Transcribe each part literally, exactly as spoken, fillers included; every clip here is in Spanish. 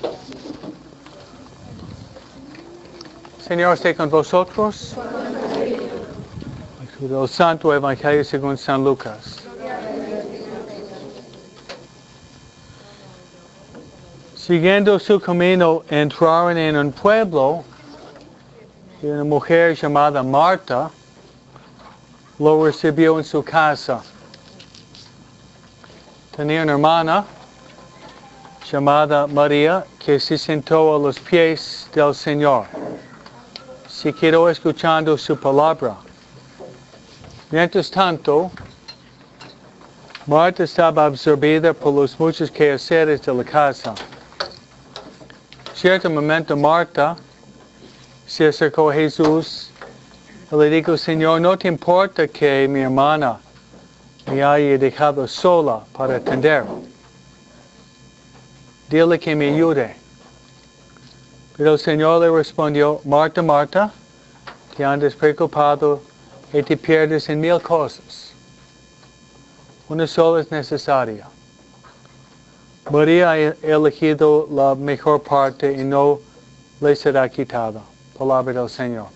Señor esté con vosotros. El Santo Evangelio según San Lucas. Siguiendo su camino, entraron en un pueblo y una mujer llamada Marta lo recibió en su casa. Tenía una hermana llamada María que se sentó a los pies del Señor. Se quedó escuchando su palabra. Mientras tanto, Marta estaba absorbida por los muchos quehaceres de la casa. Cierto momento Marta se acercó a Jesús y le dijo: Señor, ¿no te importa que mi hermana me haya dejado sola para atender? Dile que me ayude. Pero el Señor le respondió: Marta, Marta, te andas preocupado y te pierdes en mil cosas. Una sola es necesaria. María ha elegido la mejor parte y no le será quitada. Palabra del Señor.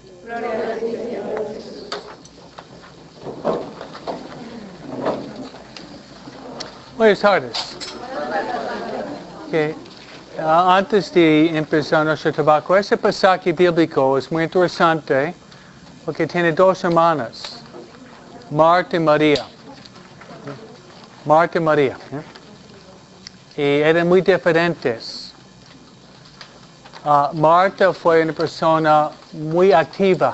Buenas tardes. Okay. Uh, antes de empezar nuestro trabajo, ese pasaje bíblico es muy interesante porque tiene dos hermanas, Marta y María. Marta y María. ¿eh? Y eran muy diferentes. Uh, Marta fue una persona muy activa.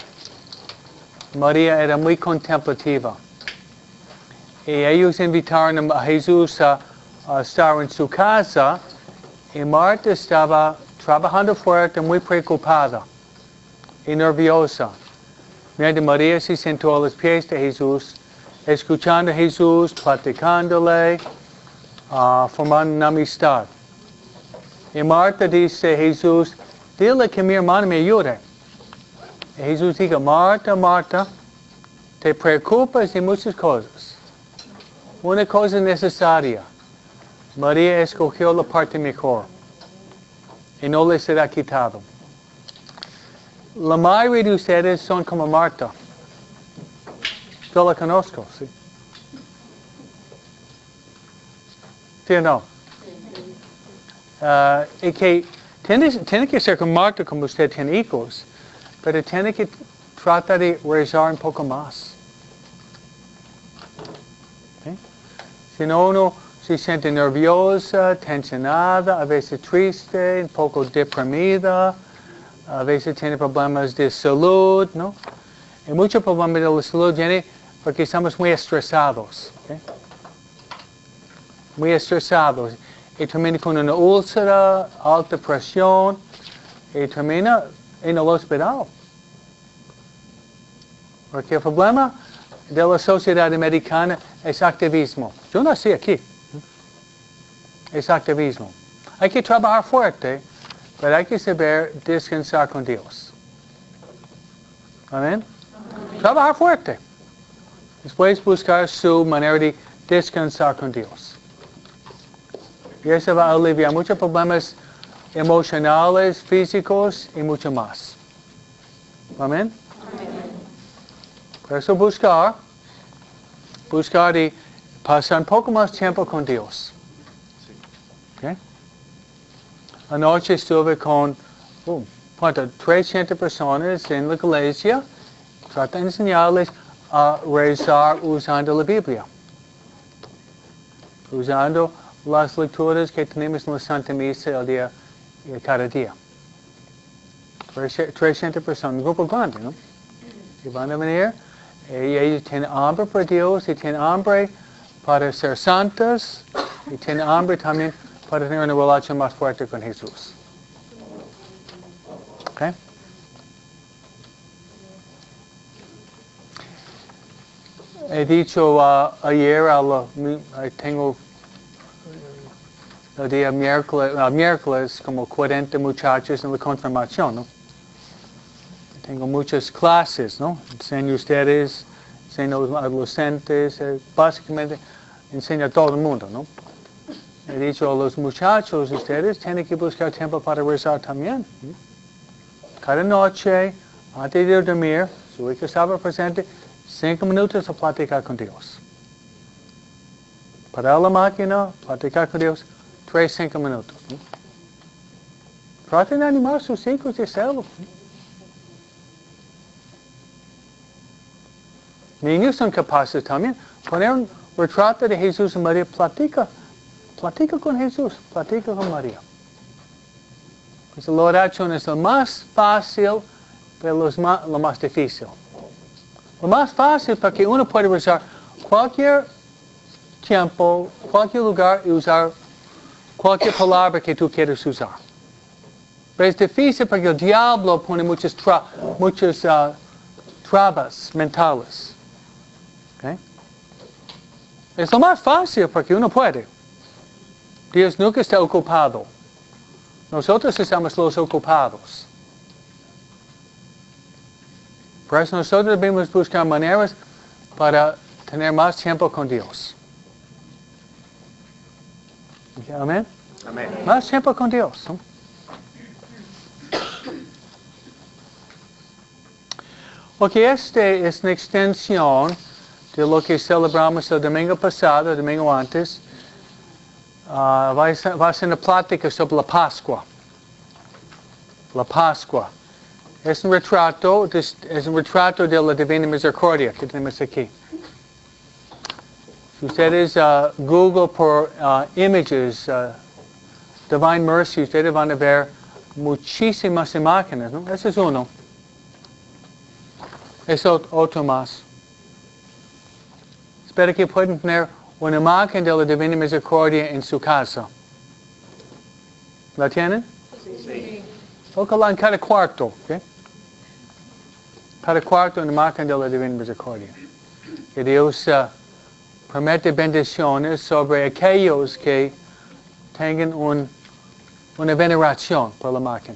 María era muy contemplativa. Y ellos invitaron a Jesús a, a estar en su casa. Y Marta estaba trabajando fuerte, muy preocupada y nerviosa. Mientras María se sentó a los pies de Jesús, escuchando a Jesús, platicándole, uh, formando una amistad. Y Marta dice a Jesús: dile que mi hermana me ayude. Y Jesús dijo: Marta, Marta, te preocupas de muchas cosas. Una cosa necesaria. María escogió la parte mejor y no le será quitado. La mayoría de ustedes son como Marta. Yo la conozco, ¿sí? ¿Sí o no? Uh, y que tiene, tiene que ser como Marta, como usted tiene hijos, pero tiene que tratar de rezar un poco más. ¿Sí? Si no, uno se siente nerviosa, tensionada, a veces triste, un poco deprimida, a veces tiene problemas de salud, ¿no? Y muchos problemas de la salud vienen porque estamos muy estresados, ¿okay? Muy estresados. Y termina con una úlcera, alta presión, y termina en el hospital. Porque el problema de la sociedad americana es activismo. Yo nací aquí. Es activismo. Hay que trabajar fuerte, pero hay que saber descansar con Dios. Amén. Trabajar fuerte. Después buscar su manera de descansar con Dios. Y eso va a aliviar muchos problemas emocionales, físicos y mucho más. Amén. Por eso buscar, buscar y pasar un poco más tiempo con Dios. Okay. Anoche estuve con oh, ¿cuánto? trescientas personas en la iglesia, tratando de enseñarles a rezar usando la Biblia, usando las lecturas que tenemos en la Santa Misa el día, cada día. trescientas personas, un grupo grande, ¿no? Y van a venir, y ellos tienen hambre por Dios, y tienen hambre para ser santos, y tienen hambre también para tener una relación más fuerte con Jesús. ¿Ok? He dicho uh, ayer, a la, tengo el día miércoles, uh, miércoles como cuarenta muchachos en la confirmación, ¿no? Tengo muchas clases, ¿no? Enseño a ustedes, enseño a los adolescentes, eh, básicamente enseño a todo el mundo, ¿no? he dicho a los muchachos, ustedes tienen que buscar tiempo para rezar también. Cada noche, antes de dormir, su hijo estaba presente, cinco minutos a platicar con Dios. Para la máquina, platicar con Dios, tres, cinco minutos. Traten de animar a sus hijos de hacerlo. Niños son capaces también. Poner un retrato de Jesús y María, platica. Platica con Jesús, platica con María. Pues la oración es lo más fácil, pero lo más, lo más difícil. Lo más fácil porque uno puede usar cualquier tiempo, cualquier lugar y usar cualquier palabra que tú quieras usar. Pero es difícil porque el diablo pone muchas, tra muchas uh, trabas mentales. ¿Okay? Es lo más fácil porque uno puede. Dios nunca está ocupado. Nosotros estamos los ocupados. Por eso nosotros debemos buscar maneras para tener más tiempo con Dios. Amén. Amén. Más tiempo con Dios. ¿No? Ok, este es una extensión de lo que celebramos el domingo pasado, el domingo antes. Uh, va, a ser, va a ser una plática sobre la Pascua. La Pascua. Es un retrato, de, es un retrato de la Divina Misericordia que tenemos aquí. Si ustedes uh, Google por uh, images, uh, Divine Mercy, ustedes van a ver muchísimas imágenes, ¿no? Ese es uno. Es otro más. Espero que puedan tener una imagen de la Divina Misericordia en su casa. ¿La tienen? Sí. Ojalá en cada cuarto. ¿Okay? Cada cuarto una imagen de la Divina Misericordia. Que Dios uh, promete bendiciones sobre aquellos que tengan un, una veneración por la imagen.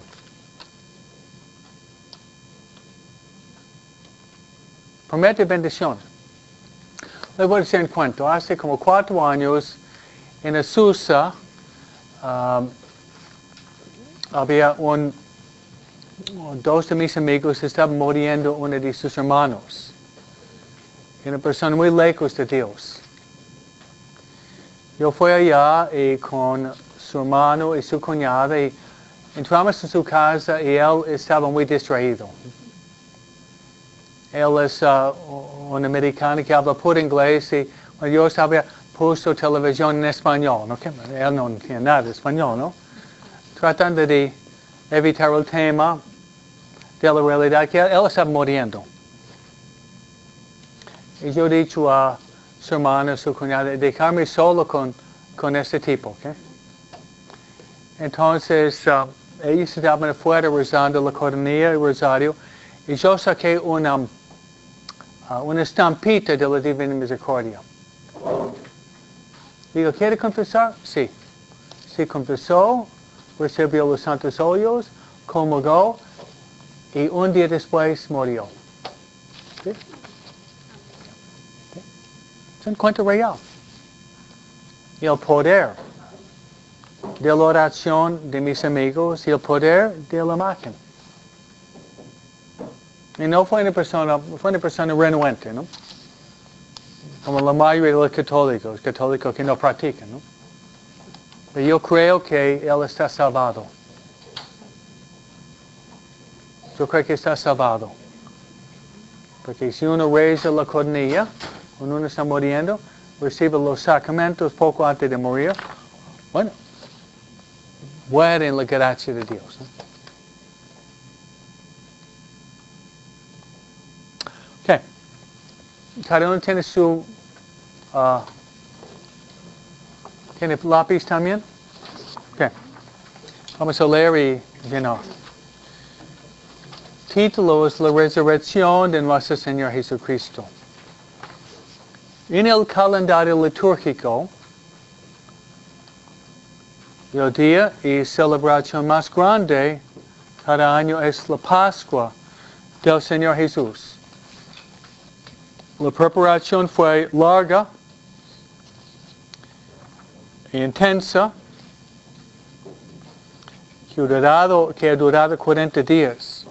Promete bendiciones. Les voy a decir un cuento. Hace como cuatro años en Azusa um, había un, dos de mis amigos estaban muriendo uno de sus hermanos. Una persona muy lejos de Dios. Yo fui allá y con su hermano y su cuñada y entramos en su casa y él estaba muy distraído. Él es uh, un americano que habla puro inglés y bueno, yo estaba puesto televisión en español, ¿no? Él no entiende nada de español, ¿no? Tratando de evitar el tema de la realidad que él, él estaba muriendo. Y yo he dicho a su hermano, su cuñada, dejarme solo con, con este tipo, ¿ok? Entonces, uh, ellos estaban afuera rezando la coronilla y rosario y yo saqué una Uh, una estampita de la Divina Misericordia. Digo, ¿quiere confesar? Sí. Sí confesó, recibió los santos óleos, comulgó y un día después murió. ¿Sí? ¿Sí? Es un cuento real. Y el poder de la oración de mis amigos y el poder de la imagen. Y no fue una persona, fue una persona renuente, ¿no? Como la mayoría de los católicos, católicos que no practican, ¿no? Pero yo creo que él está salvado. Yo creo que está salvado. Porque si uno reza la coronilla, cuando uno está muriendo, recibe los sacramentos poco antes de morir, bueno, muere en la gracia de Dios, ¿no? Okay. Cada uno tiene su... Uh, ¿Tiene lápiz también? Okay. Vamos a leer y llenar. Título es La Resurrección de nuestro Señor Jesucristo. En el calendario litúrgico, el día y celebración más grande cada año es la Pascua del Señor Jesús. La preparación fue larga intensa que ha durado, que ha durado cuarenta días.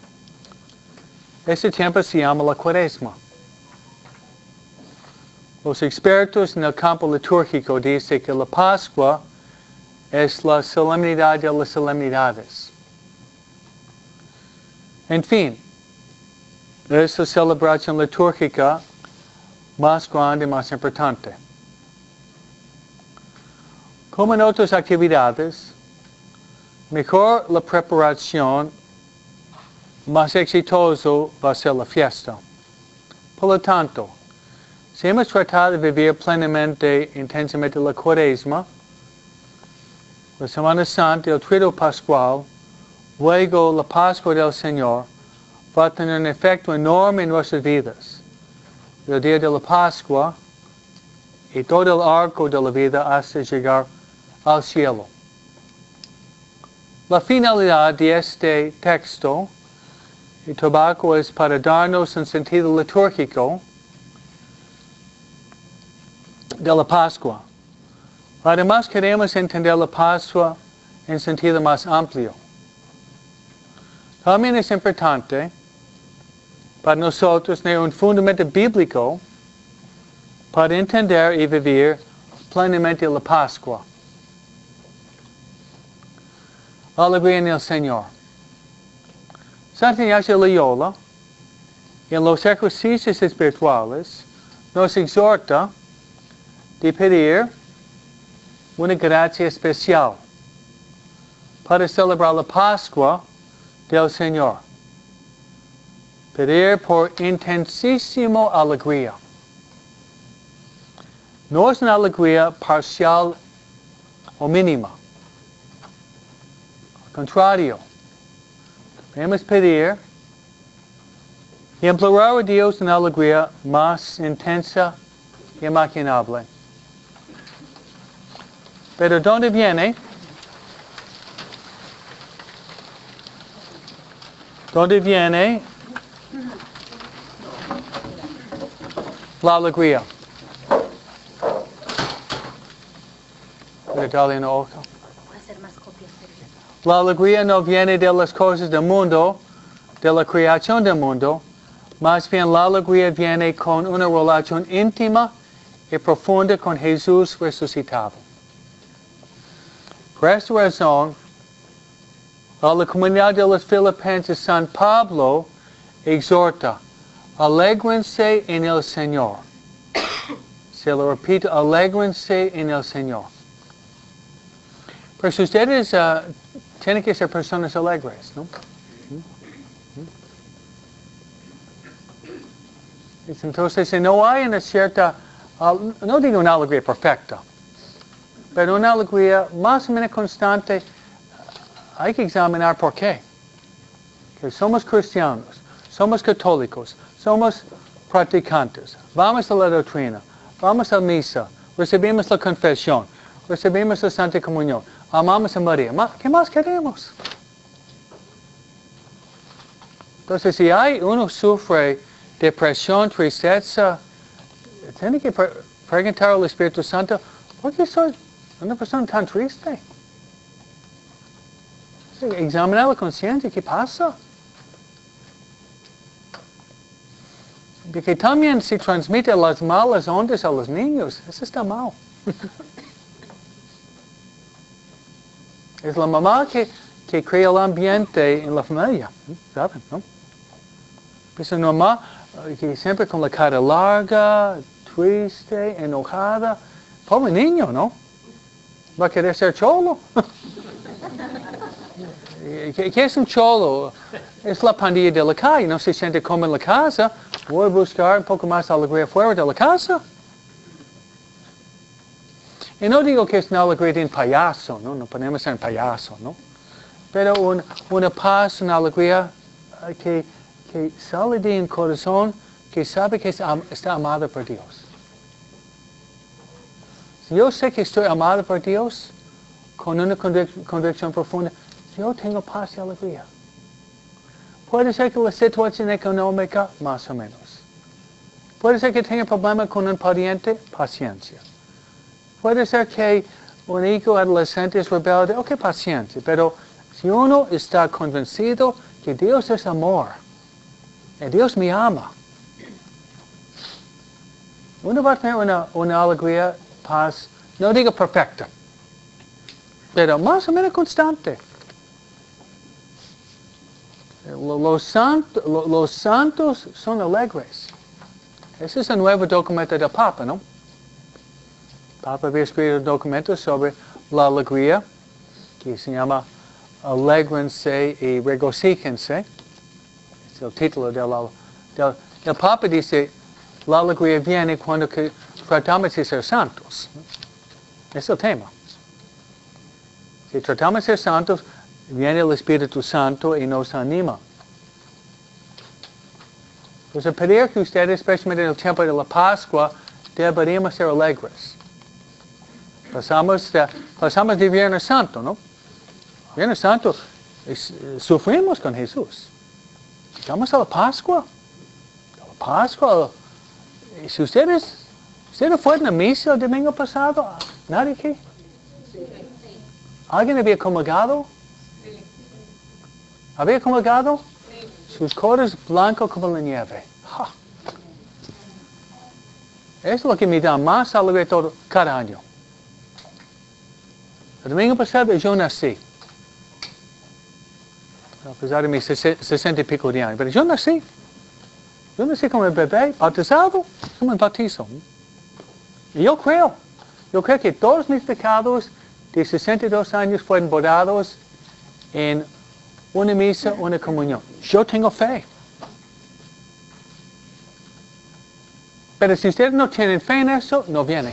Este tiempo se llama la Cuaresma. Los expertos en el campo litúrgico dicen que la Pascua es la solemnidad de las solemnidades. En fin, es la celebración litúrgica más grande y más importante. Como en otras actividades, mejor la preparación, más exitoso va a ser la fiesta. Por lo tanto, si hemos tratado de vivir plenamente, intensamente la Cuaresma, la Semana Santa, el Triduo Pascual, luego la Pascua del Señor, va a tener un efecto enorme en nuestras vidas. El día de la Pascua y todo el arco de la vida hasta llegar al cielo. La finalidad de este texto y tabaco es para darnos un sentido litúrgico de la Pascua. Además queremos entender la Pascua en sentido más amplio. También es importante para nosotros tener un fundamento bíblico para entender y vivir plenamente la Pascua. Alegría en el Señor. Santo Ignacio de Loyola, en los ejercicios espirituales, nos exhorta de pedir una gracia especial para celebrar la Pascua del Señor. Pedir por intensísima alegría. No es una alegría parcial o mínima. Al contrario, debemos pedir y implorar a Dios una alegría más intensa y imaginable. Pero ¿dónde viene? ¿Dónde viene la alegría? Voy a darle un ojo. La alegría no viene de las cosas del mundo, de la creación del mundo, más bien la alegría viene con una relación íntima y profunda con Jesús resucitado. Por esta razón, a la comunidad de los Filipenses, San Pablo exhorta, alégrense en el Señor. Se lo repito, alégrense en el Señor. Pues ustedes uh, tienen que ser personas alegres, ¿no? Entonces, si no hay una cierta, uh, no digo una alegría perfecta, pero una alegría más o menos constante, hay que examinar por qué. Que somos cristianos, somos católicos, somos practicantes, vamos a la doctrina, vamos a misa, recibimos la confesión, recibimos la Santa Comunión, amamos a María. ¿Qué más queremos? Entonces, si hay uno sufre depresión, tristeza, tiene que pre preguntar al Espíritu Santo, ¿por qué soy una persona tan triste? Sí, examinar la conciencia, ¿qué pasa? Porque también se transmite las malas ondas a los niños. Eso está mal. Es la mamá que, que crea el ambiente en la familia, ¿saben? ¿No? Es una mamá que siempre con la cara larga, triste, enojada. Pobre niño, ¿no? Va a querer ser cholo. ¿Qué, ¿Qué es un cholo? Es la pandilla de la calle, no se siente como en la casa. Voy a buscar un poco más de alegría fuera de la casa. Y no digo que es una alegría de un payaso, ¿no? No podemos ser un payaso, ¿no? Pero un, una paz, una alegría uh, que, que sale de un corazón que sabe que está, está amado por Dios. Si yo sé que estoy amado por Dios, con una convic convicción profunda, yo tengo paz y alegría. Puede ser que la situación económica, más o menos. Puede ser que tenga problemas con un pariente, paciencia. Puede ser que un hijo adolescente es rebelde, ok, paciencia, pero si uno está convencido que Dios es amor, y Dios me ama, uno va a tener una, una alegría, paz, no digo perfecta, pero más o menos constante. Los, santo, los santos son alegres. Ese es el nuevo documento del Papa, ¿no? El Papa había escrito un documento sobre la alegría, que se llama Alégrense y regocíjense. Es el título del, del... El Papa dice, la alegría viene cuando que tratamos de ser santos. Es el tema. Si tratamos de ser santos, viene el Espíritu Santo y nos anima. Entonces, pedir que ustedes, especialmente en el tiempo de la Pascua, deberíamos ser alegres. Pasamos de, pasamos de Viernes Santo, ¿no? Viernes Santo, es, sufrimos con Jesús. Llegamos a la Pascua. A la Pascua. Si ustedes, ustedes fueron a misa el domingo pasado, ¿nadie qué? ¿Alguien había comulgado? ¿Había comulgado? Sí. Sus codos blancos como la nieve. Ja. Es lo que me da más alegría todo cada año. El domingo pasado yo nací. A pesar de mis sesenta y pico de años. Pero yo nací. Yo nací como un bebé, bautizado, como un bautizo. Y yo creo. Yo creo que todos mis pecados de sesenta y dos años fueron borrados en una misa, una comunión. Yo tengo fe. Pero si ustedes no tienen fe en eso, no viene.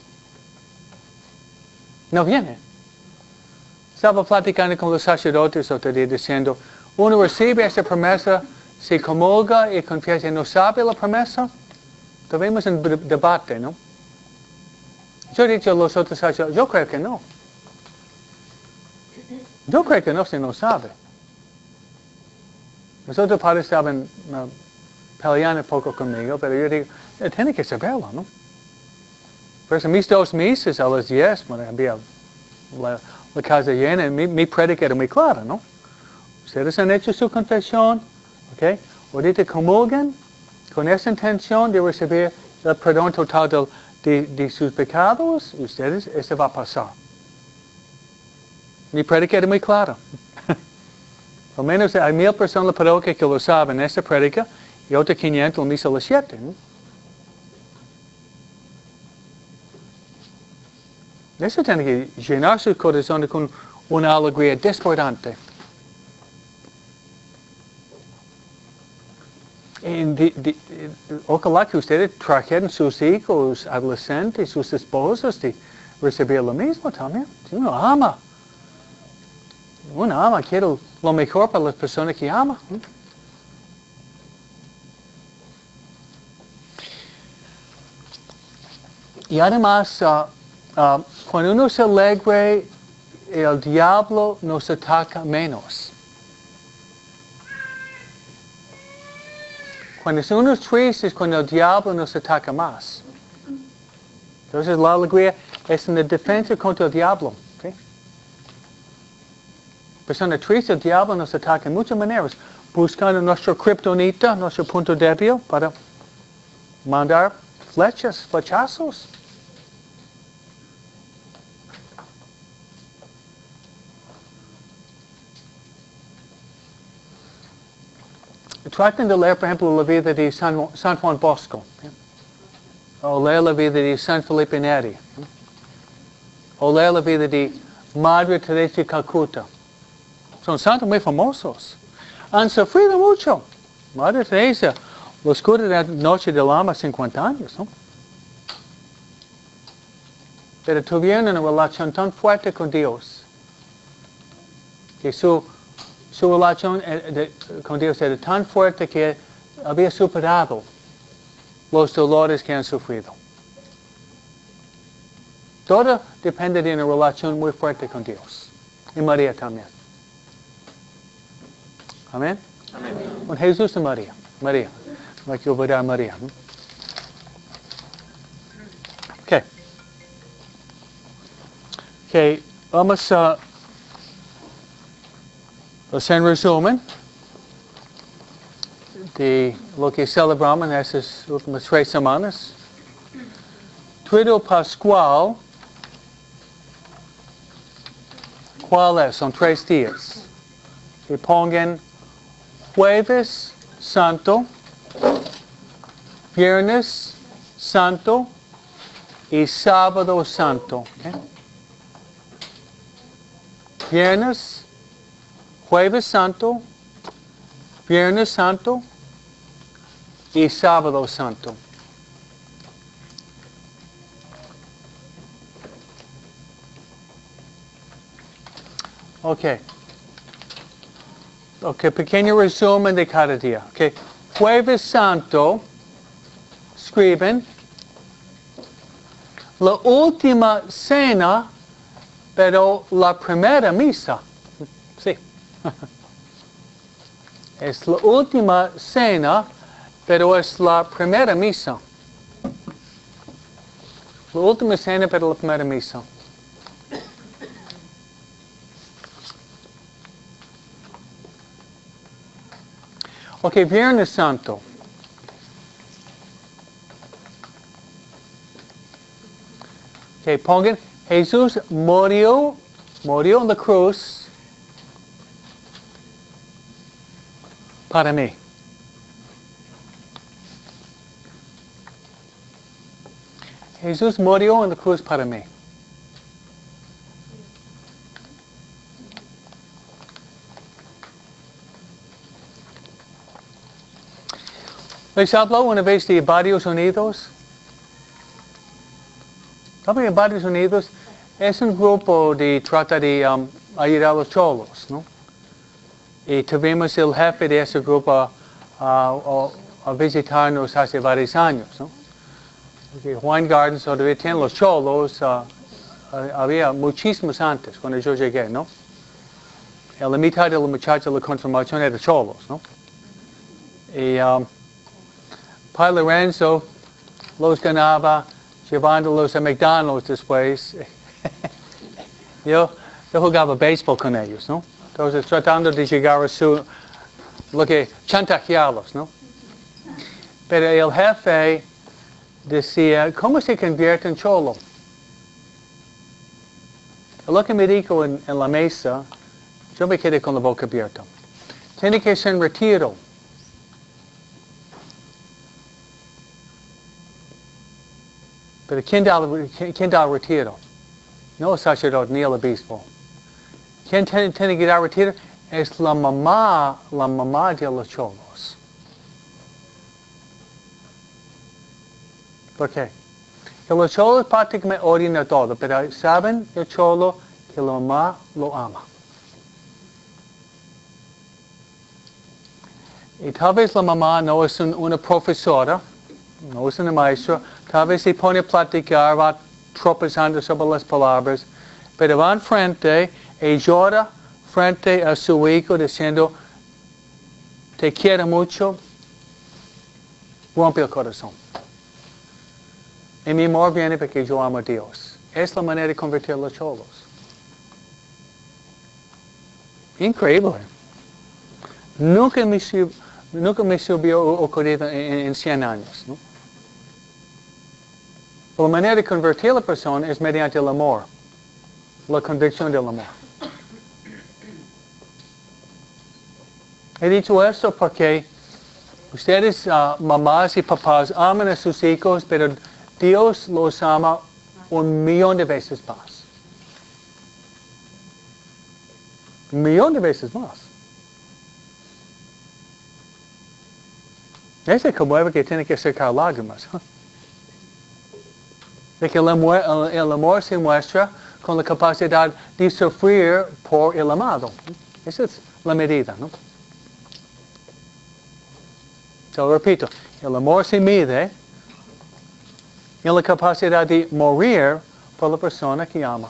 No viene. Estaba platicando con los sacerdotes otro día diciendo, uno recibe esa promesa, se comulga y confiesa, no sabe la promesa. Tuvimos un debate, ¿no? Yo he dicho a los otros sacerdotes, yo creo que no. Yo creo que no, si no sabe. Los otros padres estaban uh, peleando un poco conmigo, pero yo digo, eh, tiene que saberlo, ¿no? Por eso mis dos misas a las diez, bueno, había la, la casa llena, mi, mi prédica era muy clara, ¿no? Ustedes han hecho su confesión, ¿ok? Ahorita comulgan con esa intención de recibir el perdón total de, de, de sus pecados, ustedes, eso va a pasar. Mi prédica era muy clara. Al menos hay mil personas en la parroquia que lo saben, esta prédica, y otros quinientos en misa a las siete, ¿no? Eso tiene que llenar su corazón con una alegría desbordante. Y de, de, ojalá que ustedes trajeran sus hijos, adolescentes, sus esposas, de recibir lo mismo también. Si uno ama, uno ama, quiere lo mejor para las personas que ama. Y además, uh, uh, cuando uno se alegra, el diablo nos ataca menos. Cuando uno es triste es cuando el diablo nos ataca más. Entonces la alegría es una defensa contra el diablo. ¿Okay? Persona triste, el diablo nos ataca en muchas maneras, buscando nuestro kriptonita, nuestro punto débil, para mandar flechas, flechazos. Traten de leer, por ejemplo, la vida de San, San Juan Bosco, ¿sí? O leer la vida de San Felipe Neri, ¿sí? O leer la vida de Madre Teresa de Calcuta. Son santos muy famosos. Han sufrido mucho. Madre Teresa, la oscura de la noche del alma, cincuenta años, ¿no? Pero tuvieron una relación tan fuerte con Dios que su Su relación de, con Dios era tan fuerte que había superado los dolores que han sufrido. Todo depende de una relación muy fuerte con Dios. Y María también. Amén. Amén. Con Jesús y María. María. Hay que olvidar a María. Ok. Ok, vamos a hacer un resumen de lo que celebramos en estas últimas tres semanas. Triduo Pascual, ¿cuál es? Son tres días. Que pongan Jueves Santo, Viernes Santo y Sábado Santo. Okay? Viernes, Jueves Santo, Viernes Santo y Sábado Santo. Ok. Ok, pequeño resumen de cada día. Ok. Jueves Santo, escriben, la última cena, pero la primera misa. Sí. Es la última cena, pero es la primera misa. La última cena, pero la primera misa. Ok, Viernes Santo. Ok, pongan, Jesús murió, murió en la cruz para mí. Jesús murió en la cruz para mí. ¿Les habló una vez de Varios Unidos? ¿Saben que Varios Unidos es un grupo de trata de um, ayudar a los cholos, ¿no? Y tuvimos el jefe de ese grupo uh, uh, a visitarnos hace varios años, ¿no? Porque Juan Gardens todavía tiene los cholos, uh, uh, había muchísimos antes cuando yo llegué, ¿no? Y la mitad de los muchachos de la confirmación eran cholos, ¿no? Y um, Padre Lorenzo los ganaba llevándolos a McDonald's después. yo, yo jugaba béisbol con ellos, ¿no? Entonces tratando de llegar a su, lo que, chantajearlos, ¿no? Pero el jefe decía, ¿cómo se convierte en cholo? Lo que me dijo en, en la mesa, yo me quedé con la boca abierta. Tiene que ser en retiro. Pero ¿quién da, quién da el retiro? No el sacerdote ni el obispo. ¿Quién tiene, tiene que dar retiro? Es la mamá, la mamá de los cholos. ¿Por qué? Que los cholos prácticamente odian a todo, pero saben el cholo que la mamá lo ama. Y tal vez la mamá no es un, una profesora, no es una maestra, tal vez se pone a platicar, va tropezando sobre las palabras, pero va enfrente y llora frente a su hijo diciendo, te quiero mucho, rompe el corazón. Y mi amor viene porque yo amo a Dios. Es la manera de convertir a los cholos. Increíble. Nunca me, nunca me subió ocurrido en, en cien años, ¿no? La manera de convertir a la persona es mediante el amor, la convicción del amor. He dicho esto porque ustedes, uh, mamás y papás, aman a sus hijos, pero Dios los ama un millón de veces más. Un millón de veces más. Ese conmueve que tiene que sacar lágrimas. De que el amor, el, el amor se muestra con la capacidad de sufrir por el amado. Esa es la medida, ¿no? Te lo repito, el amor se mide en la capacidad de morir por la persona que ama.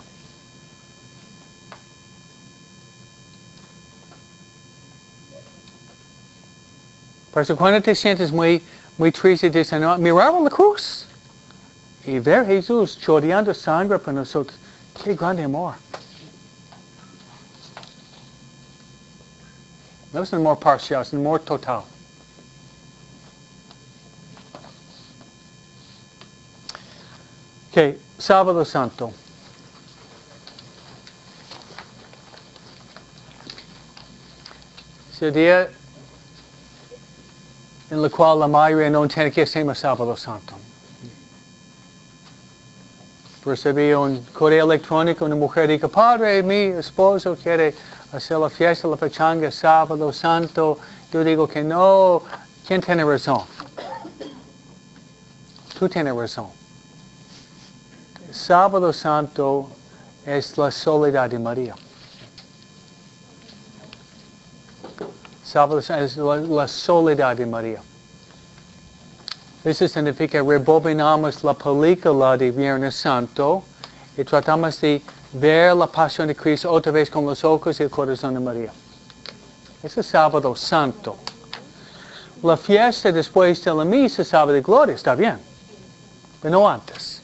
Por eso cuando te sientes muy, muy triste, dices, no, mirar a la cruz y ver a Jesús chorreando sangre por nosotros, Qué grande amor. No es un amor parcial, es un amor total. Ok, Sábado Santo. Es el día en el cual la mayoría no entiende qué se llama Sábado Santo. Recibí un correo electrónico, una mujer dijo, padre, mi esposo quiere hacer la fiesta, la pachanga, Sábado Santo. Yo digo que no. ¿Quién tiene razón? Tú tienes razón. Sábado Santo es la soledad de María. Sábado Santo es la, la soledad de María. Eso significa rebobinamos la película de Viernes Santo y tratamos de ver la pasión de Cristo otra vez con los ojos y el corazón de María. Eso es Sábado Santo. La fiesta después de la misa, Sábado de Gloria, está bien, pero no antes.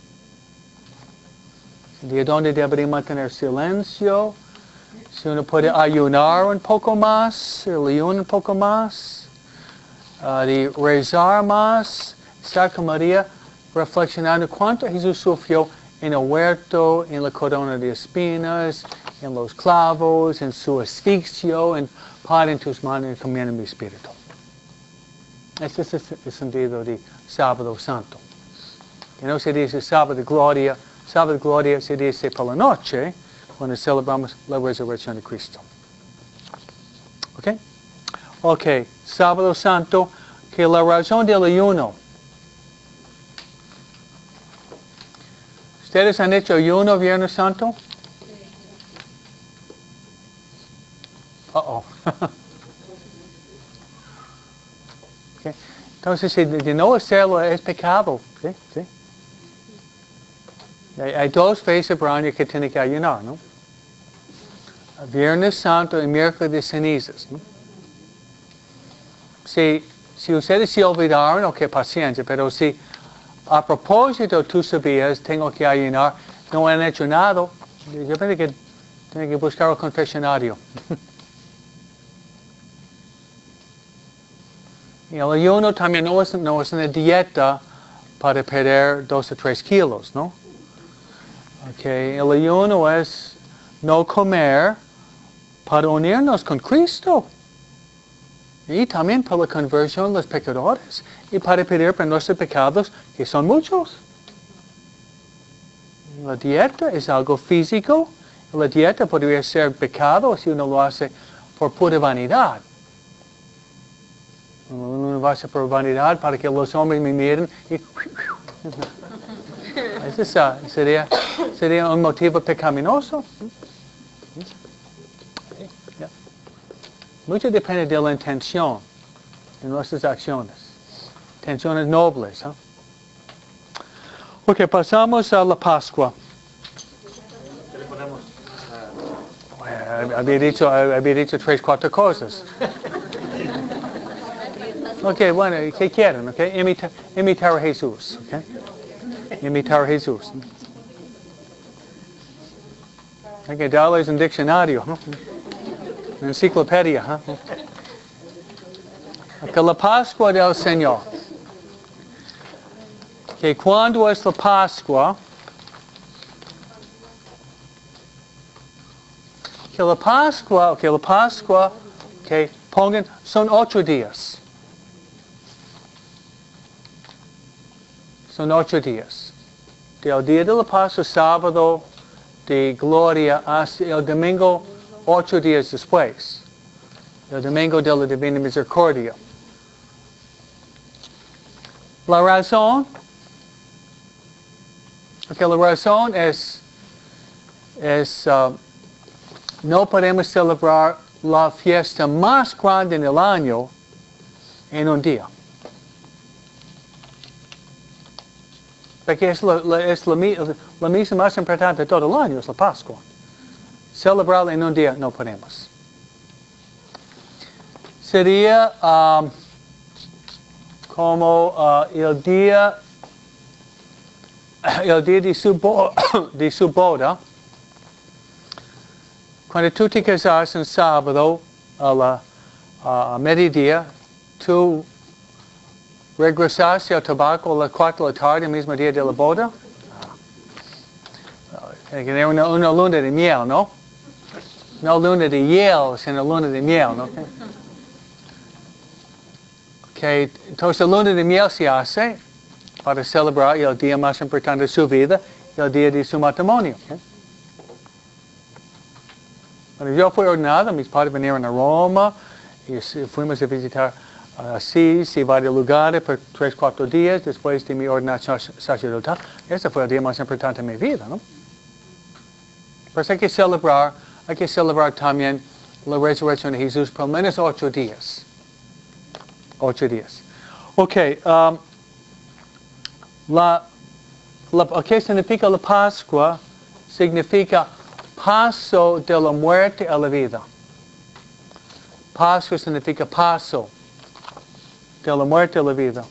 El día donde debería mantener silencio, si uno puede ayunar un poco más, el ayuno un poco más, Uh, de rezar más, estar con María, reflexionando cuánto Jesús sufrió en el huerto, en la corona de espinas, en los clavos, en su asfixio, en Padre en tus manos, encomiendo mi espíritu. Ese es el sentido de Sábado Santo. Que no se dice Sábado de Gloria, Sábado de Gloria se dice por la noche, cuando celebramos la resurrección de Cristo. ¿Ok? Ok, Sábado Santo, que la razón del ayuno. ¿Ustedes han hecho ayuno Viernes Santo? Uh-oh. Okay. Entonces, si de no hacerlo es pecado. ¿Sí? ¿Sí? Hay, hay dos veces por año que tiene que ayunar, ¿no? Viernes Santo y miércoles de cenizas, ¿no? Si, si ustedes se olvidaron, ok, paciencia, pero si a propósito tú sabías, tengo que ayunar, no han hecho nada, yo tengo que, tengo que buscar el confesionario. Y el ayuno también no es, no es una dieta para perder dos o tres kilos, ¿no? Ok, el ayuno es no comer para unirnos con Cristo. Y también para la conversión de los pecadores. Y para pedir por nuestros pecados, que son muchos. La dieta es algo físico. La dieta podría ser pecado si uno lo hace por pura vanidad. Uno lo hace por vanidad para que los hombres me miren y... Eso sería, sería un motivo pecaminoso. Mucho depende de la intención de nuestras acciones. Intenciones nobles. ¿eh? Ok, pasamos a la Pascua. ¿Qué le ponemos? Bueno, había, dicho, había dicho tres, cuatro cosas. Ok, bueno, ¿qué quieren? Okay? Imitar, imitar a Jesús. Okay? Imitar a Jesús. Hay que darles un diccionario. ¿no? Una enciclopedia. ¿eh? Que la Pascua del Señor. Que cuando es la Pascua, que la Pascua, que la Pascua, que pongan, son ocho días. Son ocho días. Del día de la Pascua, sábado de gloria, hasta el domingo, ocho días después. El domingo de la Divina Misericordia. La razón, que la razón es, es uh, no podemos celebrar la fiesta más grande en el año en un día. Porque es la, la, es la, la misa más importante de todo el año, es la Pascua. Celebrarla en un día no podemos. Sería um, como uh, el día el día de su, bo de su boda, cuando tú te casas en sábado a la a mediodía, tú regresaste al tabaco a las cuatro de la tarde, el mismo día de la boda. Era una, una luna de miel, ¿no? No luna de hiel, sino luna de miel, ¿no? Okay. Entonces la luna de miel se hace para celebrar el día más importante de su vida, el día de su matrimonio. Okay. Cuando yo fui ordenado, mis padres vinieron a Roma y fuimos a visitar Asís y varios lugares por tres, cuatro días después de mi ordenación sacerdotal. Ese fue el día más importante de mi vida, ¿no? Pues hay que celebrar, hay que celebrar también la resurrección de Jesús por lo menos ocho días. Ocho días. Ok, um, la, la, ¿qué significa la Pascua? Significa paso de la muerte a la vida. Pascua significa paso de la muerte a la vida.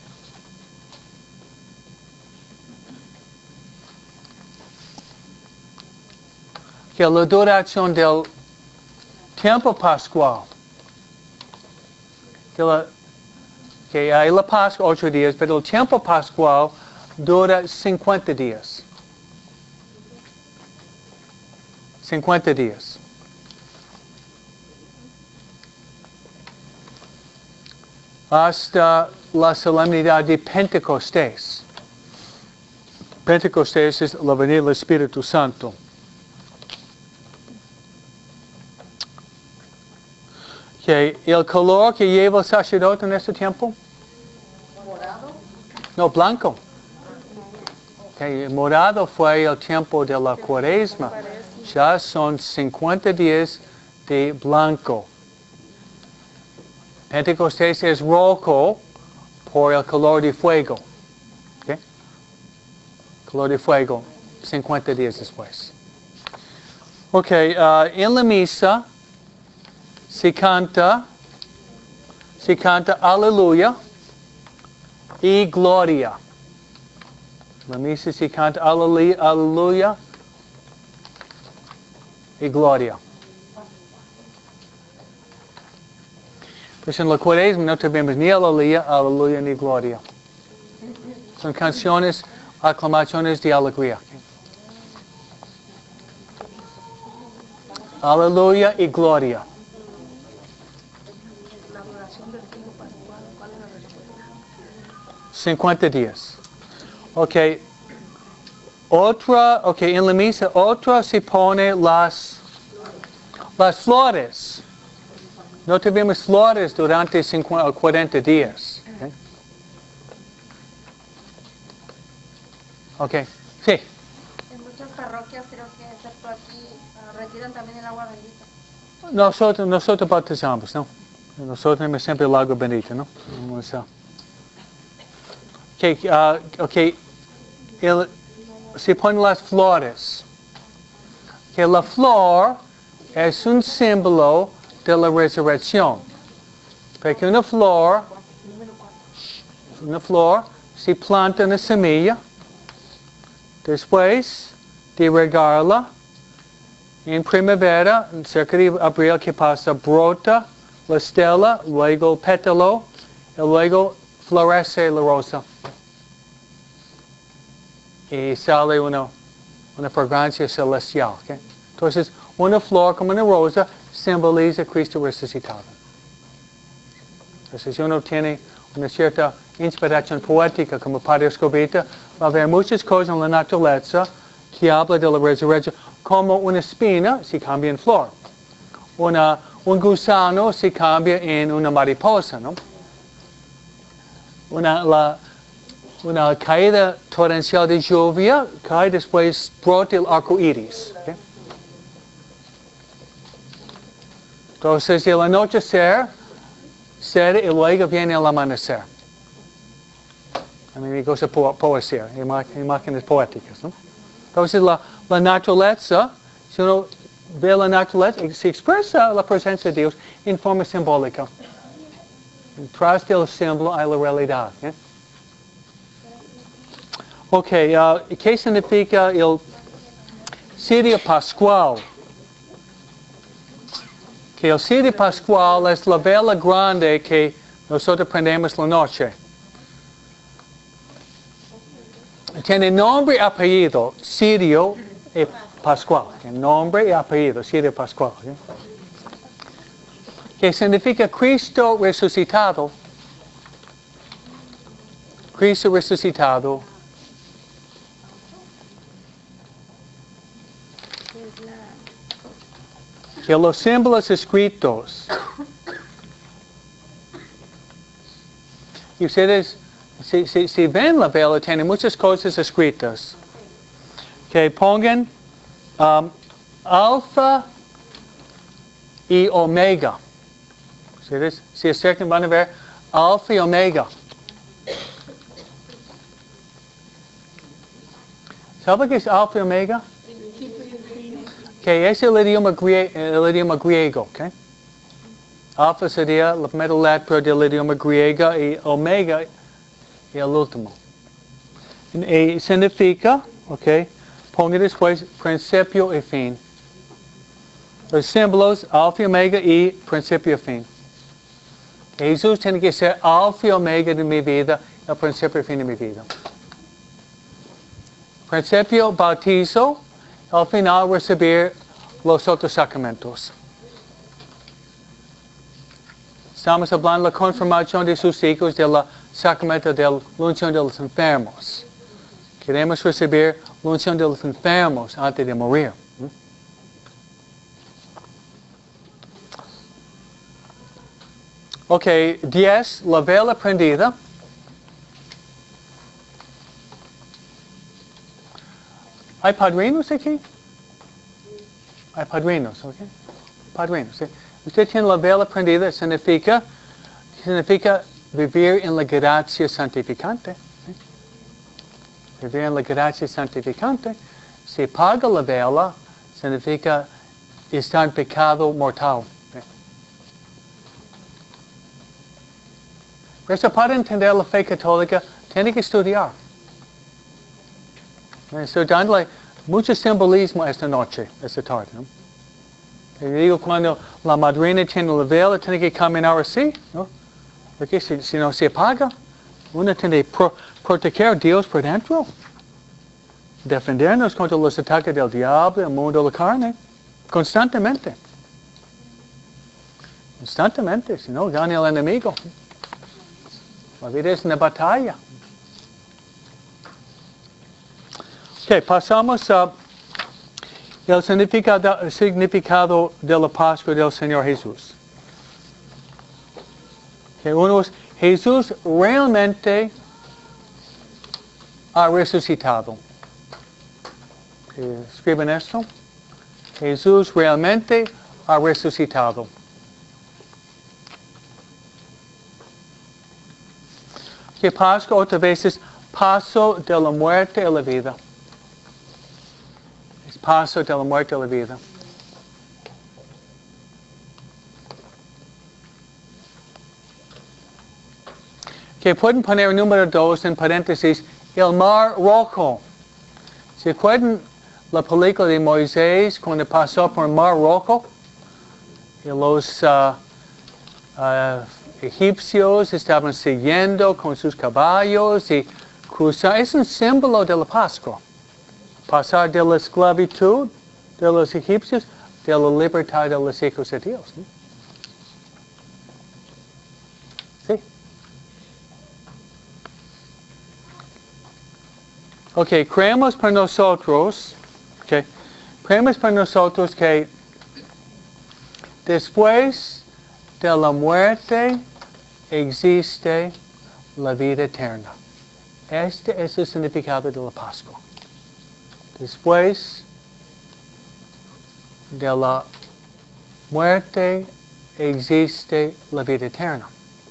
Que la duración del tiempo pascual, que, la, que hay la Pascua ocho días, pero el tiempo pascual dura cincuenta días. cincuenta días. Hasta la solemnidad de Pentecostés. Pentecostés es la venida del Espíritu Santo. Okay. El color que lleva el sacerdote en este tiempo? ¿Morado? No, blanco. Okay. Morado fue el tiempo de la Cuaresma. Ya son cincuenta días de blanco. Pentecostés es rojo por el color de fuego. Okay. Color de fuego, cincuenta días después. Ok, uh, en la misa se canta, se canta aleluya y gloria. En la misa se canta aleluya, aleluya y gloria. Pues en la Cuaresma no tenemos ni aleluya, aleluya ni gloria. Son canciones, aclamaciones de alegría. Aleluya y gloria. La duración del tiempo pascual, ¿cuál es la respuesta? cincuenta días. Ok. Otra, ok, en la misa, otra se pone las, las flores. No tuvimos flores durante cincuenta o cuarenta días. Ok. Ok, sí. En muchas parroquias, creo que excepto aquí, uh, retiran también el agua bendita. Nosotros, nosotros bautizamos, ¿no? Nosotros tenemos siempre el agua bendita, ¿no? Vamos a... Ok, uh, okay. El, se ponen las flores. Que la flor es un símbolo de la resurrección. Porque una flor, una flor se planta una semilla, después de regarla, en primavera, cerca de abril que pasa, brota la estela, luego el pétalo, y luego florece la rosa. Y sale una, una fragancia celestial. ¿Okay? Entonces, una flor como una rosa simboliza a Cristo resucitado. Entonces, si uno tiene una cierta inspiración poética como Padre Escobita, va a haber muchas cosas en la naturaleza que habla de la resurrección, como una espina se cambia en flor. Una, un gusano se cambia en una mariposa, ¿no? Una, la, una caída torrencial de lluvia cae después brota el arco iris. ¿Okay? Entonces el anochecer cede y luego viene el amanecer. A mí me gusta po poesía, imágenes poéticas, ¿no? Entonces la, la naturaleza, si uno ve la naturaleza, se expresa la presencia de Dios en forma simbólica. Tras del símbolo hay la realidad. ¿eh? Ok, uh, ¿qué significa el Sirio Pascual? Que el Sirio Pascual es la vela grande que nosotros prendemos la noche. Tiene nombre y apellido, Sirio y Pascual. Tiene nombre y apellido, Sirio Pascual. ¿Sí? Que significa Cristo resucitado. Cristo resucitado. Que los símbolos escritos. Y ustedes, si, si, si ven la vela, tiene muchas cosas escritas. Que pongan um, alfa y omega. Ustedes, si acercan, van a ver alfa y omega. ¿Saben qué es alfa y omega? Que es el idioma, grie el idioma griego. Okay? Alfa sería la primera letra del idioma griego y omega y el último. Y significa, ok, ponga después principio y fin. Los símbolos alfa y omega y principio y fin. Jesús tiene que ser alfa y omega de mi vida, el principio y fin de mi vida. Principio, bautizo, al final recibir los otros sacramentos. Estamos hablando de la confirmación de sus hijos del sacramento de la unción de los enfermos. Queremos recibir la unción de los enfermos antes de morir. Ok, diez, la vela prendida. ¿Hay padrinos aquí? Hay padrinos, ¿ok? Padrinos, ¿sí? Usted tiene la vela prendida, significa, significa vivir en la gracia santificante. ¿Sí? Vivir en la gracia santificante. Si apaga la vela, significa estar en pecado mortal. ¿Sí? Por eso, para entender la fe católica, tiene que estudiar. Estoy dándole mucho simbolismo esta noche, esta tarde. ¿No? Y digo, cuando la madrina tiene la vela, tiene que caminar así, ¿no? Porque si, si no se apaga, uno tiene que pro, proteger a Dios por dentro. Defendernos contra los ataques del diablo, el mundo de la carne, constantemente. Constantemente, si no, gana el enemigo. La vida es una batalla. Ok, pasamos a el significado, el significado de la Pascua del Señor Jesús. Okay, uno es, Jesús realmente ha resucitado. Okay, escriben esto. Jesús realmente ha resucitado. Que Pascua otra vez es paso de la muerte a la vida. Paso de la muerte a la vida. Que pueden poner el número dos en paréntesis, el mar rojo. ¿Se acuerdan la película de Moisés cuando pasó por el mar rojo? Y los uh, uh, egipcios estaban siguiendo con sus caballos y cruzar. Es un símbolo de la Pascua. Pasar de la esclavitud de los egipcios, de la libertad de los hijos de Dios. ¿No? Sí. Ok, creemos para nosotros, okay, creemos para nosotros que después de la muerte existe la vida eterna. Este es el significado de la Pascua. Después de la muerte existe la vida eterna.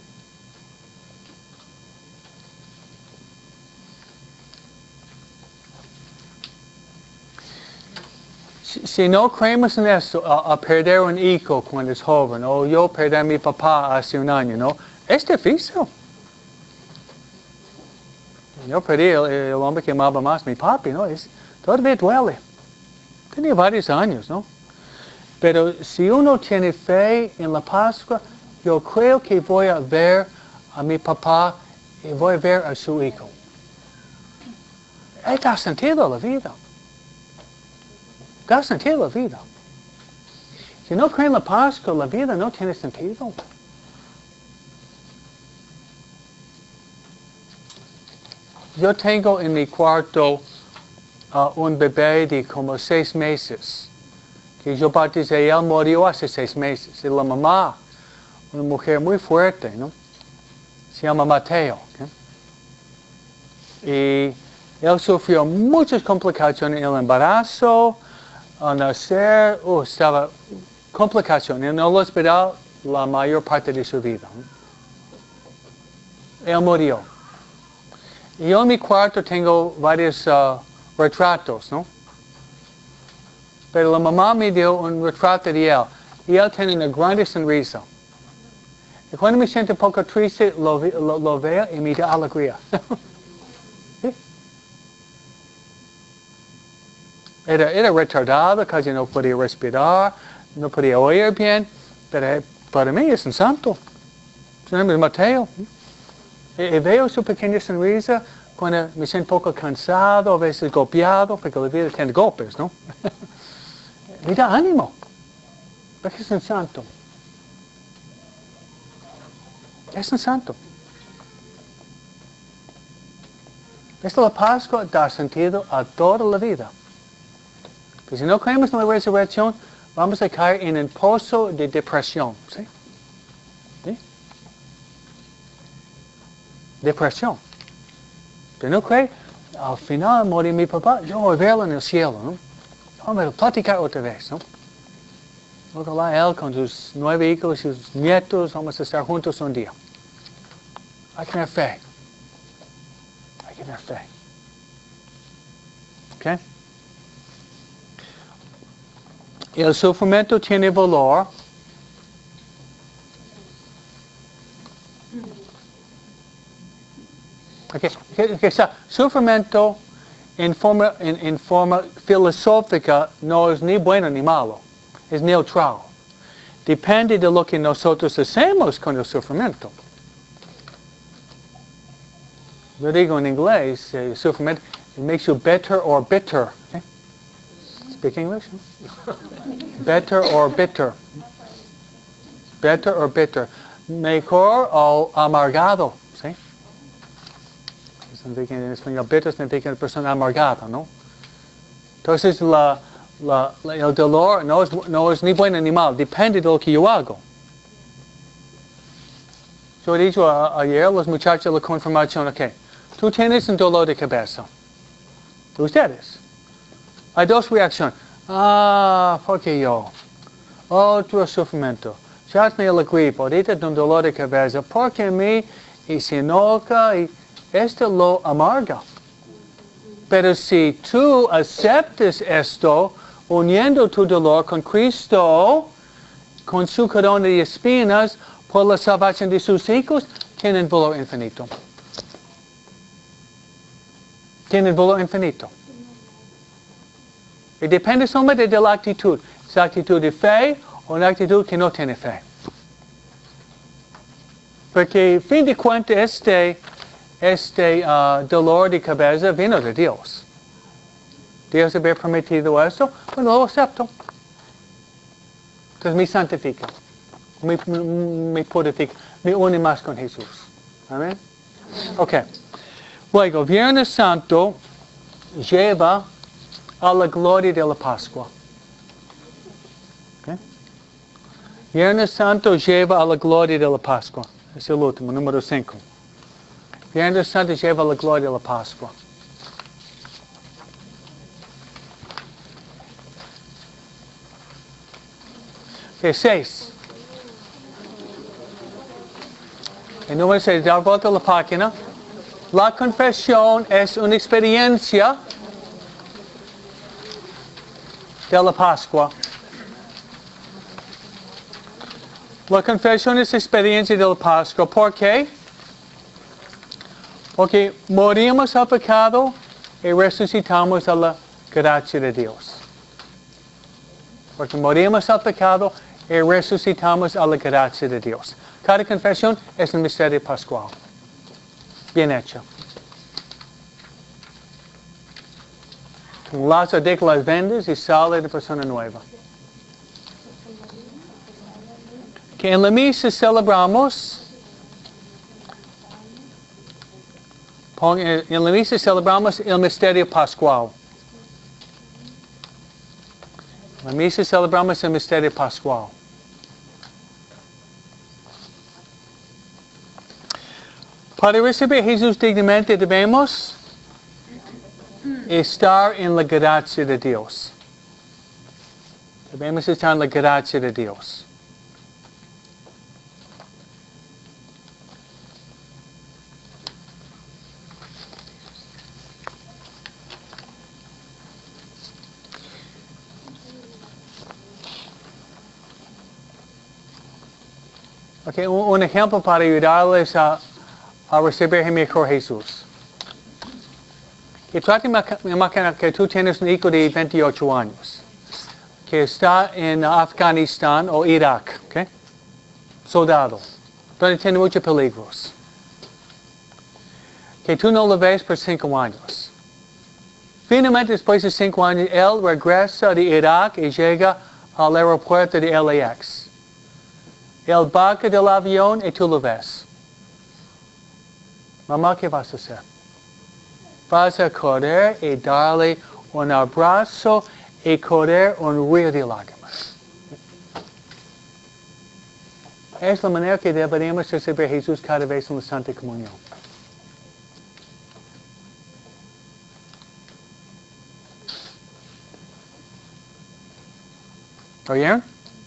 Si, si no creemos en esto, a, a perder un hijo cuando es joven, o yo perdí a mi papá hace un año, ¿no? Es difícil. Yo pedí el, el hombre que amaba más, mi papi, ¿no? Es, todavía duele. Tenía varios años, ¿no? Pero si uno tiene fe en la Pascua, yo creo que voy a ver a mi papá y voy a ver a su hijo. Eh, da sentido a la vida. Da sentido a la vida. Si no creen en la Pascua, la vida no tiene sentido. Yo tengo en mi cuarto uh, un bebé de como seis meses. Que yo bauticé, él murió hace seis meses. Y la mamá, una mujer muy fuerte, ¿no? Se llama Mateo. ¿okay? Y él sufrió muchas complicaciones en el embarazo, al nacer, uh, estaba complicaciones en el hospital la mayor parte de su vida. ¿no? Él murió. Y yo en mi cuarto tengo varios uh, retratos, ¿no? Pero la mamá me dio un retrato de él. Y él tiene una grande sonrisa. Y cuando me siento un poco triste, lo, lo, lo veo y me da alegría. ¿Sí? Era, era retardado, casi no podía respirar, no podía oír bien, pero para mí es un santo. Su nombre es Mateo. Y, y veo su pequeña sonrisa cuando me siento un poco cansado, a veces golpeado, porque la vida tiene golpes, ¿no? Me da ánimo, porque es un santo. Es un santo. Esta la Pascua da sentido a toda la vida. Porque si no creemos en la resurrección, vamos a caer en un pozo de depresión. ¿Sí? ¿Sí? Depresión. Pero no cree, al final morir mi papá, yo voy a verlo en el cielo, ¿no? Vamos a platicar otra vez, ¿no? Ojalá él con sus nueve hijos y sus nietos, vamos a estar juntos un día. Hay que tener fe. Hay que tener fe. ¿Ok? El sufrimiento tiene valor. Okay. Okay, okay, so, sufrimiento en forma, en, en forma filosófica no es ni bueno ni malo. Es neutral. Depende de lo que nosotros hacemos con el sufrimiento. Yo digo en inglés, eh, sufrimiento, it makes you better or bitter. Okay? Speak English? Better or bitter. Better or bitter. Mejor o amargado. ¿Sí? En español, bitter significa una persona amargada, ¿no? Entonces, la, la, la, el dolor no es, no es ni bueno ni malo, depende de lo que yo hago. Yo he dicho a, ayer a los muchachos de la confirmación, ok, tú tienes un dolor de cabeza. Ustedes. Hay dos reacciones. Ah, porque yo. Otro sufrimiento. Ya tenía la gripe, ahorita tengo un dolor de cabeza. Porque a mí, y se enoja, y esto lo amarga. Pero si tú aceptas esto, uniendo tu dolor con Cristo, con su corona de espinas, por la salvación de sus hijos, tienen valor infinito. Tienen valor infinito. Y depende solamente de la actitud. ¿Es actitud de fe o una actitud que no tiene fe? Porque, fin de cuentas, este, este uh, dolor de cabeza vino de Dios. Dios había permitido eso, bueno, lo acepto. Entonces me santifica, me, me purifica, me une más con Jesús. Amén. Ok. Luego, Viernes Santo lleva a la gloria de la Pascua. Okay. Viernes Santo lleva a la gloria de la Pascua. Es el último, número cinco. Viernes Santo lleva a la gloria de la Pascua. Okay, seis. El número seis, dar vuelta a la página. La confesión es una experiencia de la Pascua. La confesión es experiencia de la Pascua. ¿Por qué? Ok, morimos al pecado y resucitamos a la gracia de Dios. Porque morimos al pecado y resucitamos a la gracia de Dios. Cada confesión es un misterio pascual. Bien hecho. Lázaro deja las vendas y sale de persona nueva. Que en la misa celebramos, en la misa celebramos el misterio pascual. En la misa celebramos el misterio pascual. Para recibir a Jesús dignamente debemos estar en la gracia de Dios. Debemos estar en la gracia de Dios. Okay, un, un ejemplo para ayudarles a, a recibir mejor Jesús. Y trata de imaginar que tú tienes un hijo de veintiocho años que está en Afganistán o Irak, okay? Soldado, donde tiene muchos peligros. Que tú no lo ves por cinco años. Finalmente, después de cinco años, él regresa de Irak y llega al aeropuerto de L A X. Él baja del avión y tú lo ves. Mamá, ¿qué vas a hacer? Vas a correr y darle un abrazo y correr un río de lágrimas. Es la manera que deberíamos recibir a Jesús cada vez en la Santa Comunión. ¿Oyeron?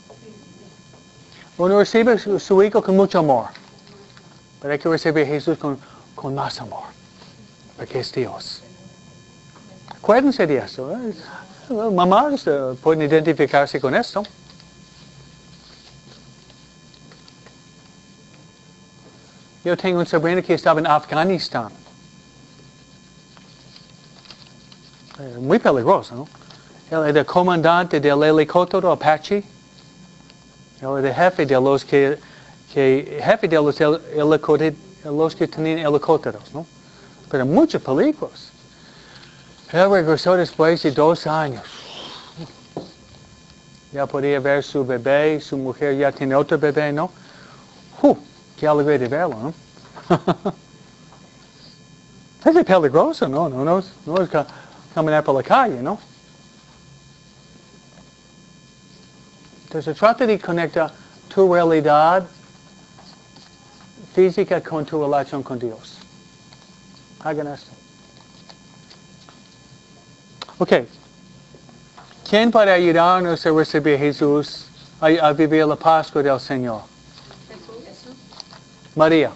Uno recibe a su, su hijo con mucho amor, pero hay que recibir a Jesús con, con más amor, porque es Dios. Acuérdense de eso. ¿eh? Mamás uh, pueden identificarse con esto. Yo tengo un sobrino que estaba en Afganistán. Eh, muy peligroso, ¿no? Él era el comandante del helicóptero Apache. Él era el jefe de los que, que jefe de los, hel, los que tenían helicópteros, ¿no? Pero muchos peligros. Él regresó después de dos años. Ya podía ver su bebé, su mujer ya tiene otro bebé, ¿no? Uh, ¡Qué alegría de verlo!, ¿no? Es peligroso, ¿no? No, no, no es caminar por la calle, ¿no? Entonces trata de conectar tu realidad física con tu relación con Dios. Hagan esto. Ok. ¿Quién puede ayudarnos a recibir a Jesús, a, a vivir la Pascua del Señor? Jesús. María.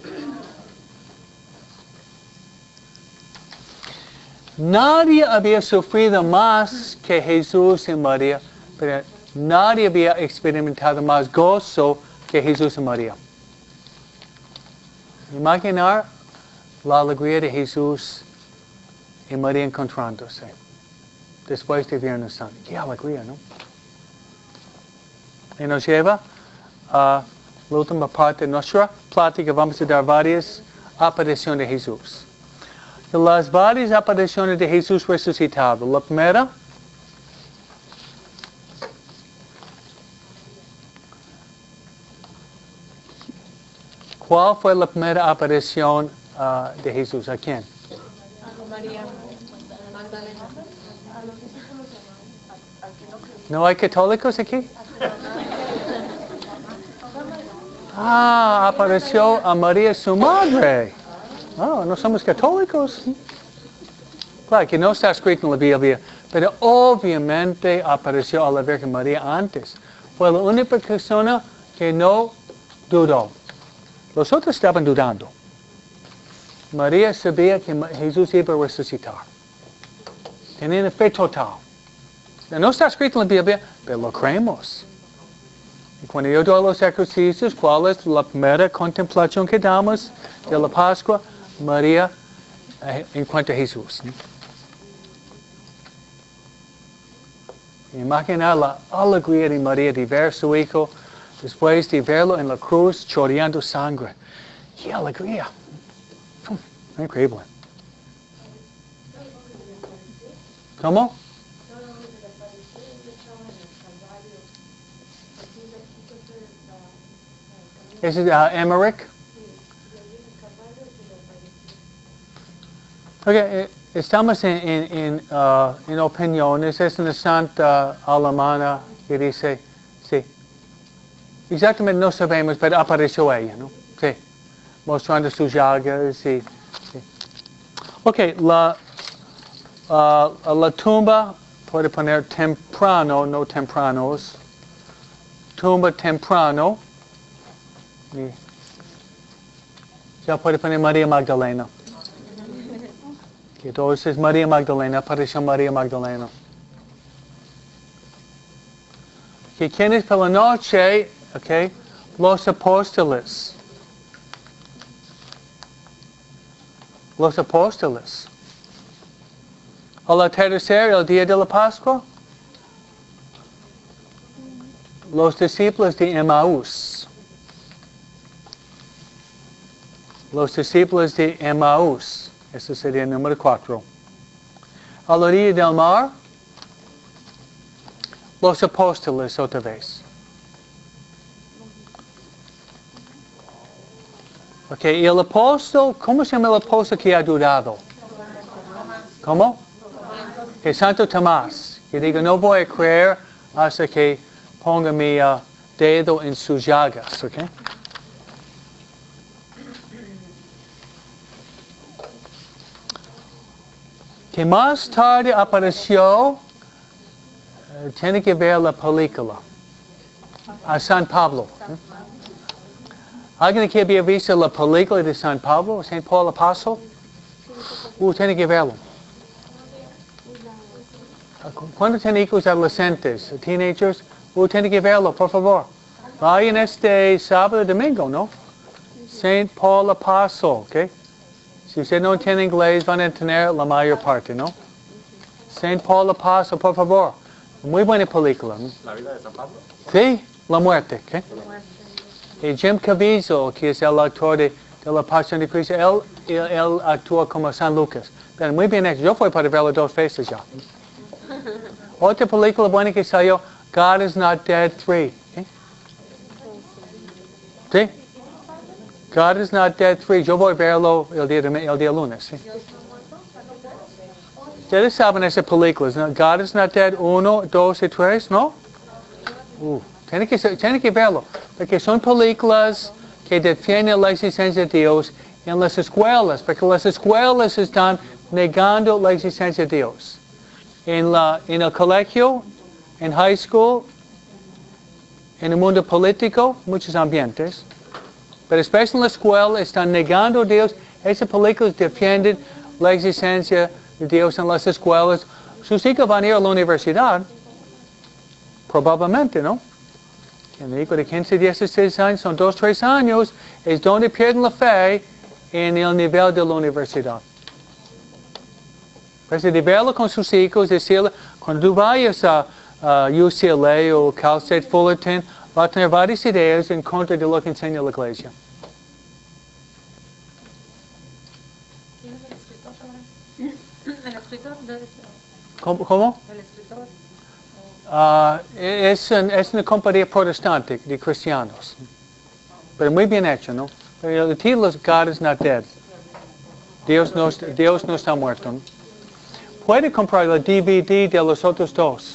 Nadie había sufrido más que Jesús y María, pero nadie había experimentado más gozo que Jesús y María. Imaginar la alegría de Jesús y María encontrándose después de Viernes Santo. ¡Qué alegría!, ¿no? Y nos lleva a la última parte de nuestra plática. Vamos a dar varias apariciones de Jesús. De las varias apariciones de Jesús resucitado. La primera, ¿cuál fue la primera aparición uh, de Jesús? ¿A quién? A María Magdalena. ¿No hay católicos aquí? Ah, apareció a María su madre. Oh, no somos católicos. Claro que no está escrito en la Biblia, pero obviamente apareció a la Virgen María antes. Fue la única persona que no dudó. Los otros estaban dudando. María sabía que Jesús iba a resucitar. Tenía fe total. No está escrito en la Biblia, pero lo creemos. Y cuando yo doy los ejercicios, ¿cuál es la primera contemplación que damos de la Pascua? María eh, encuentra a Jesús, ¿no? Imagina la alegría de María de ver a su hijo después de verlo en la cruz chorreando sangre. ¡Qué alegría! Increíble. ¿Cómo? ¿Ese es uh, Emmerich? Okay, eh, estamos en, en, en, uh, en opiniones. Es una santa alemana que dice, sí. Exactamente no sabemos, pero apareció ella, ¿no? Sí. Mostrando sus llagas, sí. sí. Ok, la, uh, la tumba, puede poner temprano, no tempranos. Tumba temprano. Y ya puede poner María Magdalena. Entonces María Magdalena, apareció María Magdalena. Que quienes por la noche, okay, los apóstoles. Los apóstoles. A la tercera, el día de la Pascua. Los discípulos de Emmaús. Los discípulos de Emmaús. Ese sería el número cuatro. A la orilla del mar. Los apóstoles otra vez. Ok, y el apóstol, ¿cómo se llama el apóstol que ha dudado? ¿Cómo? Que Santo Tomás. Que diga, no voy a creer hasta que ponga mi uh, dedo en sus llagas. Ok. Que más tarde apareció, uh, tiene que ver la película, a San Pablo. ¿eh? ¿Alguien que había visto la película de San Pablo, Saint Paul Apostle? Uh, tiene que verlo. ¿Cuándo tiene hijos adolescentes, teenagers? Uh, tiene que verlo, por favor. Vayan este sábado y domingo, ¿no? Saint Paul Apostle, ¿ok? Si usted no entiende inglés, van a entender la mayor parte, ¿no? Saint Paul Apostle, por favor. Muy buena película, ¿no? ¿La vida de San Pablo? Sí, la muerte, ¿ok? Y Jim Caviezel, que es el actor de, de La Pasión de Cristo, él, él, él actúa como San Lucas. Pero muy bien hecho. Yo fui para verlo dos veces ya. Otra película buena que salió, God is Not Dead tres. ¿okay? ¿Sí? God is Not Dead tres. Yo voy a verlo el día, de, el día lunes. ¿sí? Ustedes saben esas películas, ¿no? God is Not Dead uno, dos y tres, ¿no? Uh, tienen que, tienen que verlo. Porque son películas que defienden la existencia de Dios en las escuelas. Porque las escuelas están negando la existencia de Dios. En, la, en el colegio, en high school, en el mundo político, muchos ambientes. Pero especialmente en la escuela están negando a Dios. Esas películas defienden la existencia de Dios en las escuelas. Sus hijos van a ir a la universidad. Probablemente, ¿no? En el hijo de quince, dieciséis años, son dos, tres años, es donde pierden la fe en el nivel de la universidad. Pues de verlo con sus hijos, decirle, cuando tú vayas a, a U C L A o Cal State Fullerton, va a tener varias ideas en contra de lo que enseña la iglesia. ¿Quién es el escritor ahora? ¿El escritor? ¿Dónde está? ¿Cómo? ¿Cómo? ¿El escritor? Uh, es, un, es una compañía protestante de cristianos. Pero muy bien hecho, ¿no? Pero el título es God is Not Dead. Dios no, Dios no está muerto. ¿no? Puede comprar el D V D de los otros dos.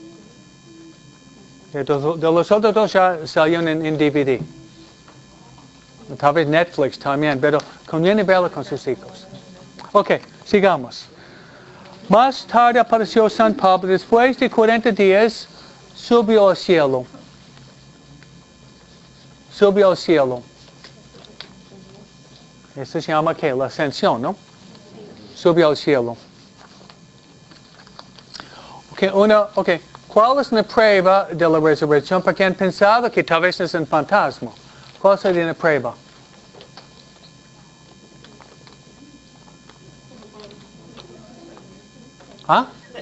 De, de los otros dos ya salieron en, en D V D. Tal vez Netflix también, pero conviene verlo con sus hijos. Ok, sigamos. Más tarde apareció San Pablo. Después de cuarenta días, subió al cielo. Subió al cielo. Esto se llama ¿qué? La ascensión, ¿no? Subió al cielo. Okay, una, okay. ¿Cuál es la prueba de la resurrección? Porque han pensado que tal vez es un fantasma. ¿Cuál sería la prueba? ¿Ah?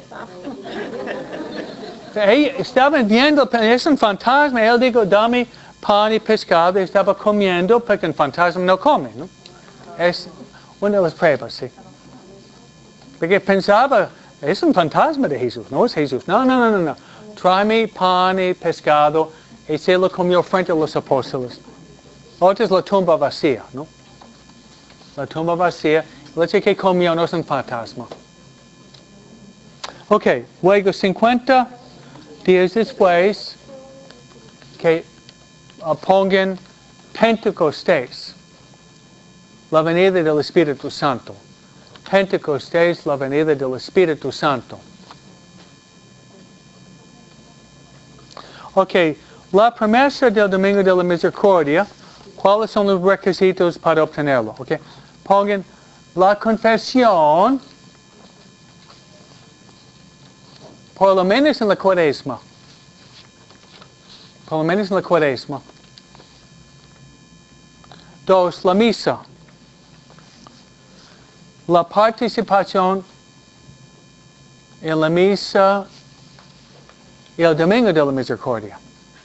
Ella estaba viendo, es un fantasma, él dijo, dame pan y pescado, estaba comiendo, porque un fantasma no come, ¿no? Es una de las pruebas, sí. Porque pensaba, es un fantasma de Jesús, no es Jesús. No, no, no, no, no. Tráeme pan y pescado, y se lo comió frente a los apóstoles. Otra es la tumba vacía, ¿no? La tumba vacía, la que comió no es un fantasma. Ok, luego cincuenta días después que uh, pongan Pentecostés, la venida del Espíritu Santo. Pentecostés, la venida del Espíritu Santo. Ok, la promesa del Domingo de la Misericordia, ¿cuáles son los requisitos para obtenerlo? Ok, pongan la confesión, por lo menos en la cuaresma. Por lo menos en la cuaresma. Dos, la misa. La participación en la misa y el Domingo de la Misericordia.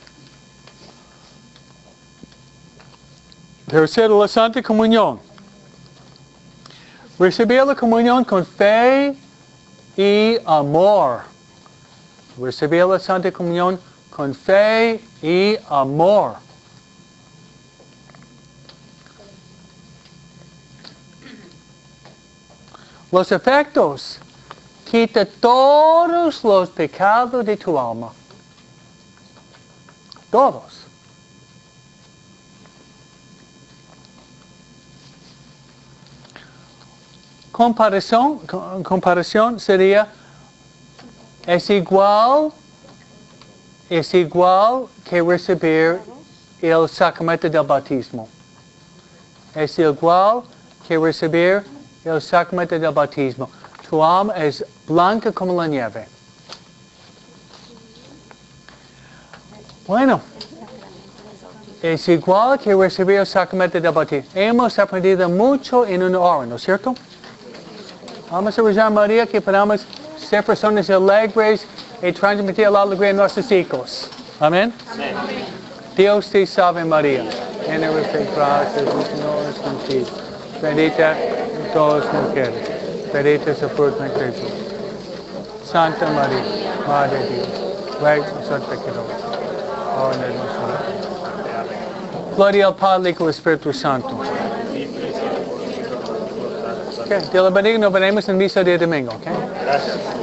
Tercero, la Santa Comunión. Recibir la comunión con fe y amor. Recibir la Santa Comunión con fe y amor. Los efectos. Quita todos los pecados de tu alma. Todos. Comparación, comparación sería, es igual, es igual que recibir el sacramento del bautismo. Es igual que recibir el sacramento del bautismo. Tu alma es blanca como la nieve. Bueno, es igual que recibir el sacramento del bautismo. Hemos aprendido mucho en una hora, ¿no es cierto? Vamos a rezar, María, que podamos ser personas alegres y transmitir la alegría a nuestros hijos. Amén. Amén. Dios te salve, María. Llena eres de gracia, el Señor es contigo. Bendita en todas las mujeres. Bendita es el fruto de Jesús. Santa María, Madre de Dios, ruega por nosotros pecadores, ahora y en nuestra muerte. Gloria al Padre y al Espíritu Santo. Okay, Dios le bendiga, nos veremos en misa de domingo, ¿ok? Gracias.